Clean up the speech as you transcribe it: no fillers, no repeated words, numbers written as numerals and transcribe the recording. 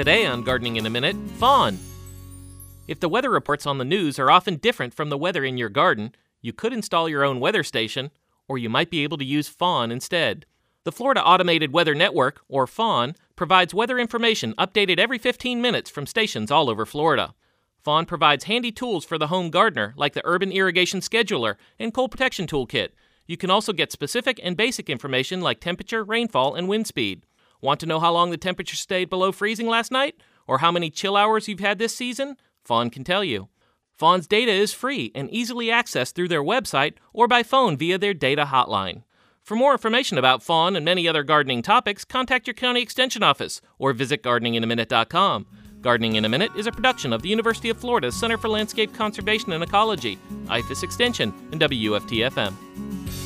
Today on Gardening in a Minute, Fawn. If the weather reports on the news are often different from the weather in your garden, you could install your own weather station, or you might be able to use Fawn instead. The Florida Automated Weather Network, or Fawn, provides weather information updated every 15 minutes from stations all over Florida. Fawn provides handy tools for the home gardener, like the Urban Irrigation Scheduler and Cold Protection Toolkit. You can also get specific and basic information like temperature, rainfall, and wind speed. Want to know how long the temperature stayed below freezing last night? Or how many chill hours you've had this season? Fawn can tell you. Fawn's data is free and easily accessed through their website or by phone via their data hotline. For more information about Fawn and many other gardening topics, contact your county extension office or visit gardeninginaminute.com. Gardening in a Minute is a production of the University of Florida's Center for Landscape Conservation and Ecology, IFAS Extension, and WFT-FM.